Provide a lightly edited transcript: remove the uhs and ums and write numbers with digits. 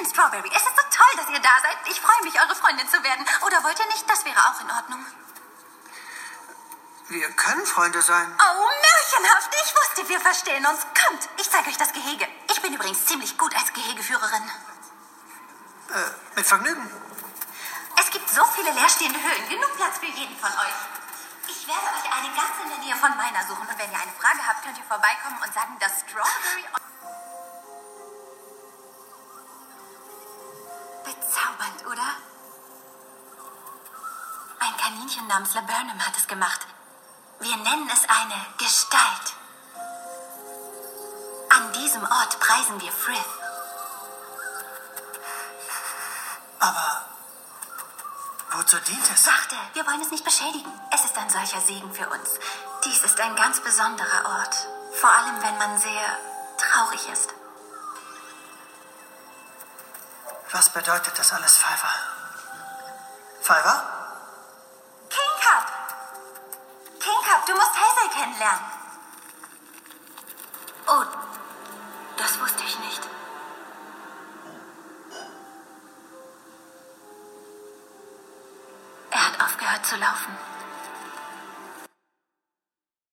bin Strawberry. Es ist so toll, dass ihr da seid. Ich freue mich, eure Freundin zu werden. Oder wollt ihr nicht? Das wäre auch in Ordnung. Wir können Freunde sein. Oh, märchenhaft. Ich wusste, wir verstehen uns. Kommt, ich zeige euch das Gehege. Ich bin übrigens ziemlich gut als Gehegeführerin. Mit Vergnügen. Es gibt so viele leerstehende Höhlen. Genug Platz für jeden von euch. Ich werde euch eine ganz in der Nähe von meiner suchen. Und wenn ihr eine Frage habt, könnt ihr vorbeikommen und sagen, dass Strawberry... Bezaubernd, oder? Ein Kaninchen namens Laburnum hat es gemacht. Wir nennen es eine Gestalt. An diesem Ort preisen wir Frith. Aber wozu dient es? Sachte, wir wollen es nicht beschädigen. Es ist ein solcher Segen für uns. Dies ist ein ganz besonderer Ort. Vor allem, wenn man sehr traurig ist. Was bedeutet das alles, Fiver? Fiver? Kingcup! Kingcup, du musst Hazel kennenlernen. Oh, das wusste ich nicht. Er hat aufgehört zu laufen.